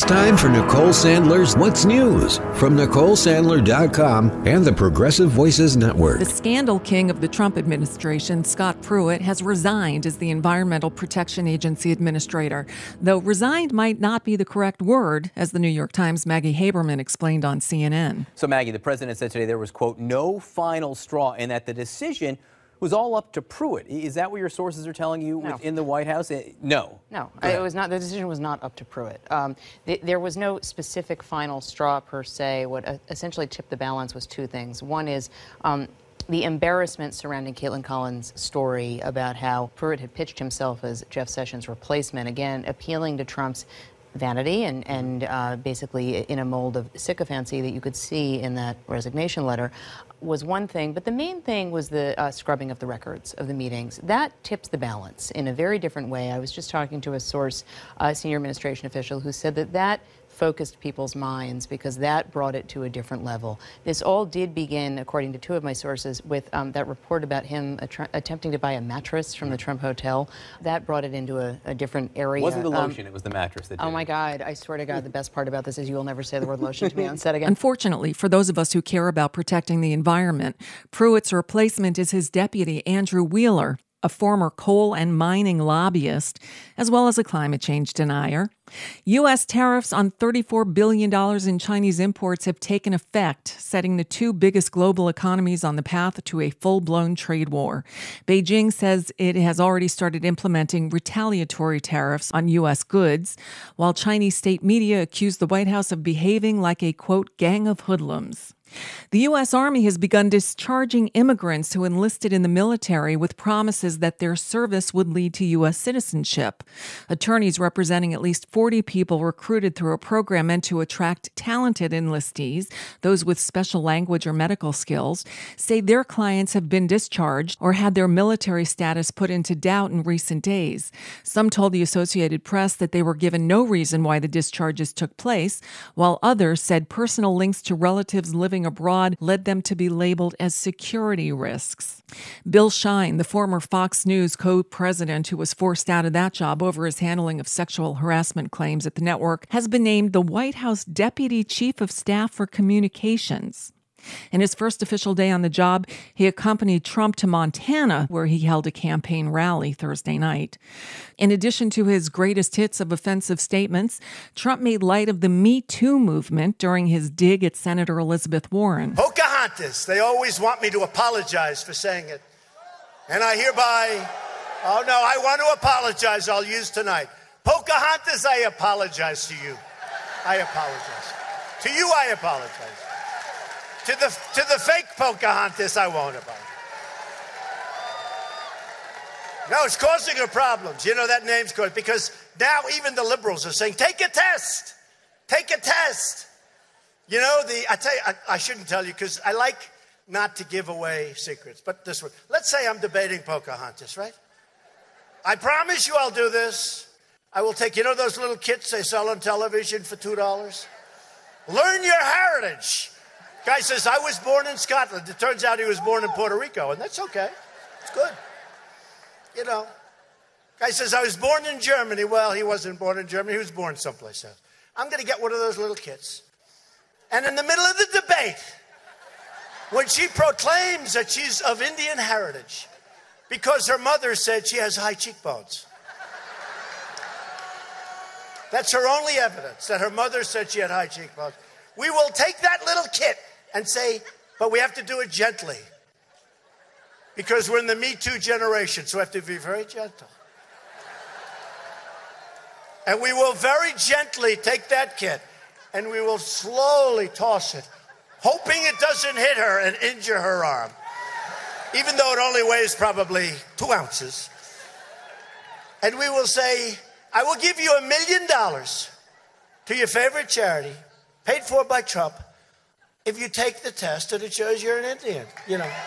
time for Nicole Sandler's What's News from NicoleSandler.com and the Progressive Voices Network. The scandal king of the Trump administration, Scott Pruitt, has resigned as the Environmental Protection Agency administrator, though resigned might not be the correct word, as the New York Times' Maggie Haberman explained on CNN. So, Maggie, the president said today there was, quote, no final straw, and that the decision was all up to Pruitt. Is that what your sources are telling you within the White House? No. No, it was not. The decision was not up to Pruitt. There was no specific final straw per se. What essentially tipped the balance was two things. One is the embarrassment surrounding Caitlin Collins' story about how Pruitt had pitched himself as Jeff Sessions' replacement, again, appealing to Trump's vanity and basically in a mold of sycophancy that you could see in that resignation letter was one thing. But the main thing was the scrubbing of the records of the meetings. That tipped the balance in a very different way. I was just talking to a source, a senior administration official, who said that focused people's minds because that brought it to a different level. This all did begin, according to two of my sources, with that report about him attempting to buy a mattress from the Trump Hotel. That brought it into a different area. It wasn't the lotion, it was the mattress that did. Oh my God, I swear to God, the best part about this is you will never say the word lotion to me on set again. Unfortunately, for those of us who care about protecting the environment, Pruitt's replacement is his deputy, Andrew Wheeler, a former coal and mining lobbyist, as well as a climate change denier. U.S. tariffs on $34 billion in Chinese imports have taken effect, setting the two biggest global economies on the path to a full-blown trade war. Beijing says it has already started implementing retaliatory tariffs on U.S. goods, while Chinese state media accuse the White House of behaving like a, quote, gang of hoodlums. The U.S. Army has begun discharging immigrants who enlisted in the military with promises that their service would lead to U.S. citizenship. Attorneys representing at least 40 people recruited through a program meant to attract talented enlistees, those with special language or medical skills, say their clients have been discharged or had their military status put into doubt in recent days. Some told the Associated Press that they were given no reason why the discharges took place, while others said personal links to relatives living abroad led them to be labeled as security risks. Bill Shine, the former Fox News co-president who was forced out of that job over his handling of sexual harassment claims at the network, has been named the White House Deputy Chief of Staff for Communications. In his first official day on the job, he accompanied Trump to Montana, where he held a campaign rally Thursday night. In addition to his greatest hits of offensive statements, Trump made light of the Me Too movement during his dig at Senator Elizabeth Warren. Pocahontas, they always want me to apologize for saying it. And I hereby, I want to apologize, I'll use tonight. Pocahontas, I apologize to you. I apologize. To you, I apologize. To the fake Pocahontas, I won't apologize. No, it's causing her problems. You know, that name's causing, because now even the liberals are saying, take a test. Take a test. You know, I tell you, I shouldn't tell you because I like not to give away secrets, but this one. Let's say I'm debating Pocahontas, right? I promise you I'll do this. I will take, you know those little kits they sell on television for $2? Learn your heritage. Guy says, I was born in Scotland. It turns out he was born in Puerto Rico, and that's okay. It's good. You know. Guy says, I was born in Germany. Well, he wasn't born in Germany. He was born someplace else. I'm going to get one of those little kits. And in the middle of the debate, when she proclaims that she's of Indian heritage, because her mother said she has high cheekbones. That's her only evidence, that her mother said she had high cheekbones. We will take that little kit and say, but we have to do it gently. Because we're in the Me Too generation, so we have to be very gentle. And we will very gently take that kit and we will slowly toss it, hoping it doesn't hit her and injure her arm. Even though it only weighs probably 2 ounces. And we will say, I will give you $1 million to your favorite charity, paid for by Trump, if you take the test and it shows you're an Indian, you know.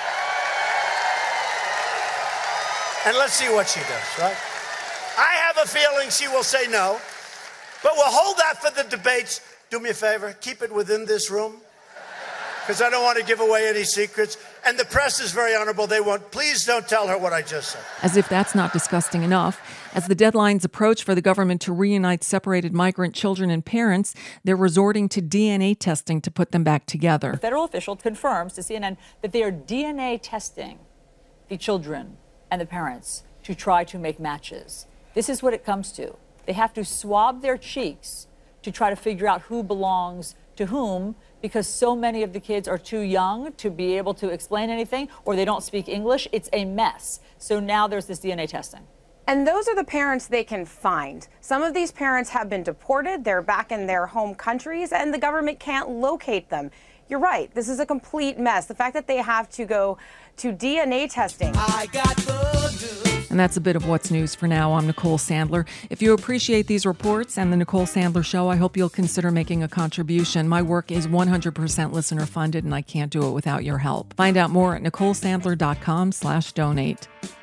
And let's see what she does, right? I have a feeling she will say no, but we'll hold that for the debates. Do me a favor, keep it within this room, because I don't want to give away any secrets. And the press is very honorable. They won't. Please don't tell her what I just said. As if that's not disgusting enough, as the deadlines approach for the government to reunite separated migrant children and parents, they're resorting to DNA testing to put them back together. A federal official confirms to CNN that they are DNA testing the children and the parents to try to make matches. This is what it comes to. They have to swab their cheeks to try to figure out who belongs to whom, because so many of the kids are too young to be able to explain anything, or they don't speak English. It's a mess. So now there's this DNA testing. And those are the parents they can find. Some of these parents have been deported. They're back in their home countries, and the government can't locate them. You're right. This is a complete mess. The fact that they have to go to DNA testing. I got the news. And that's a bit of what's news for now. I'm Nicole Sandler. If you appreciate these reports and the Nicole Sandler Show, I hope you'll consider making a contribution. My work is 100% listener funded, and I can't do it without your help. Find out more at NicoleSandler.com/donate.